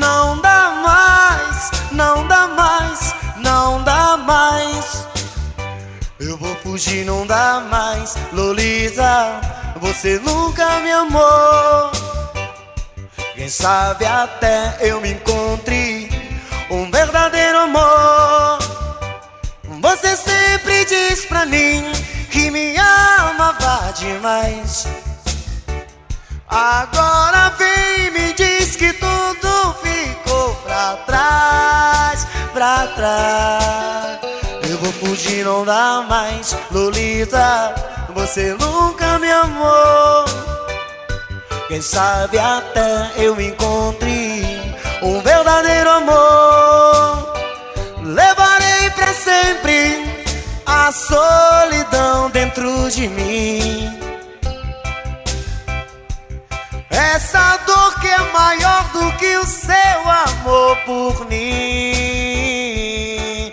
Não dá mais, não dá mais, não dá mais. Eu vou fugir, não dá mais. Lolita, você nunca me amou. Quem sabe até eu me encontre um verdadeiro amor. Você sempre diz pra mim que me amava demais. Agora vem e me diz que tudo ficou pra trás, pra trás. Eu vou fugir, não dá mais. Lolita, você nunca me amou. Quem sabe até eu encontre um verdadeiro amor. Levarei pra sempre a solidão dentro de mim. Essa dor que é maior do que o seu amor por mim.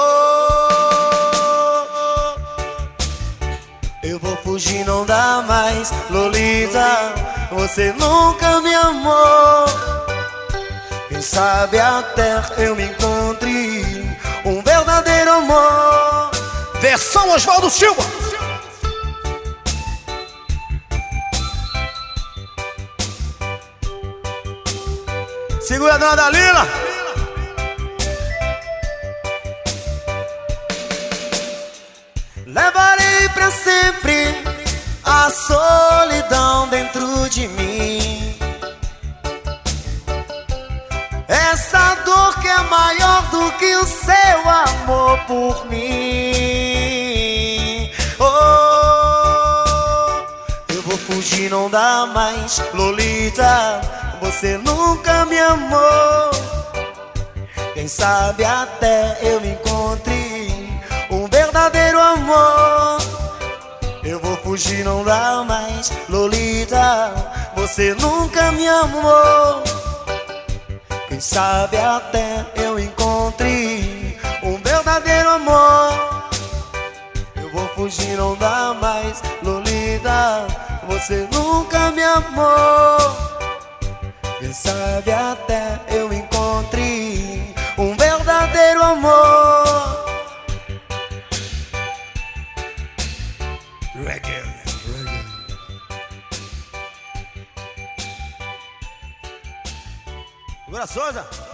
Eu vou fugir, não dá mais. Lolita, você nunca me amou. Quem sabe até eu me encontre um verdadeiro amor. Versão Oswaldo Silva. Segura a dona Dalila. Levarei pra sempre a solidão dentro de mim. Essa dor que é maior do que o seu amor por mim. Eu vou fugir, não dá mais. Lolita, você nunca me amou. Quem sabe até eu me encontre um verdadeiro amor. Eu vou fugir, não dá mais. Lolita, você nunca me amou. Quem sabe até eu encontre um verdadeiro amor. Eu vou fugir, não dá mais. Lolita, você nunca me amou. Quem sabe até eu encontre um verdadeiro amor. Reggae. Segura, Souza.